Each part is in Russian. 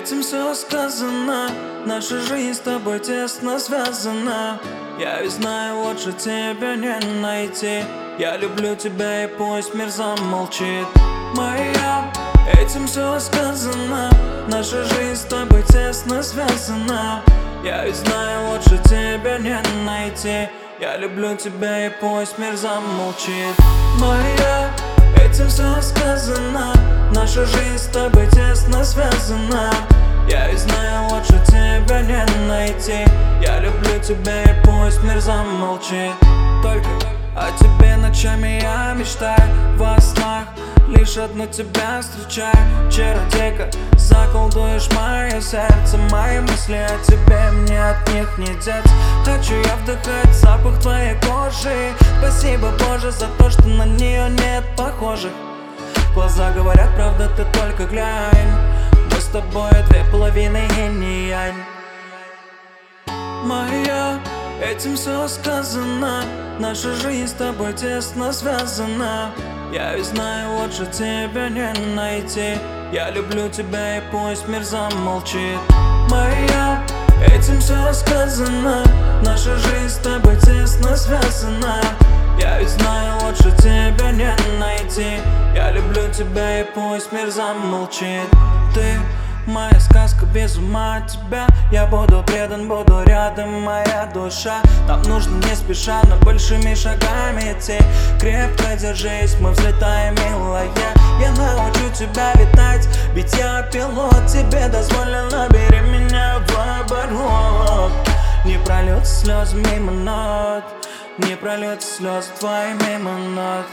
этим все сказано. Наша жизнь с тобой тесно связана. Я ведь знаю, лучше тебя не найти. Я люблю тебя, и пусть мир замолчит. Моя, этим все сказано. Наша жизнь с тобой тесно связана. Я ведь знаю, лучше тебя не найти. Я люблю тебя, и пусть мир замолчит. Моя, этим все сказано. Наша жизнь с тобой тесно связана. Я ведь знаю, лучше тебя не найти. Я люблю тебя, и пусть мир замолчит. Только о тебе ночами я мечтаю. Во снах лишь одну тебя встречаю. Чародейка, заколдуешь мое сердце. Мои мысли о тебе, мне от них не деться. Хочу я вдыхать запах твоей кожи. Спасибо, Боже, за то, что на нее нет похожих. Глаза говорят, правда, ты только глянь. Мы с тобой две половины инь и янь. Моя, этим все сказано. Наша жизнь с тобой тесно связана. Я ведь знаю, лучше тебя не найти. Я люблю тебя, и пусть мир замолчит. Моя, этим все сказано. Наша жизнь с тобой тесно связана. Я ведь знаю, лучше тебя не найти. Я люблю тебя, и пусть мир замолчит. Ты моя сказка, без ума от тебя. Я буду предан, буду рядом, моя душа. Там нужно не спеша, но большими шагами идти. Крепко держись, мы взлетаем, милая. Я научу тебя летать, ведь я пилот. Тебе дозволено, бери меня в оборот. Не прольются слезы мимо нот. Не прольются слезы твои мимо нот.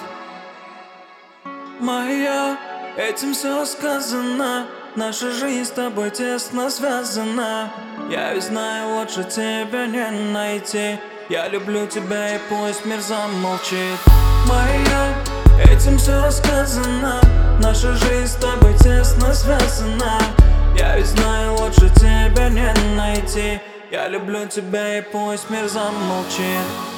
Моя, этим все сказано. Наша жизнь с тобой тесно связана. Я ведь знаю, лучше тебя не найти. Я люблю тебя, и пусть мир замолчит. Моя, этим все сказано. Наша жизнь с тобой тесно связана. Я ведь знаю, лучше тебя не найти. Я люблю тебя, и пусть мир замолчит.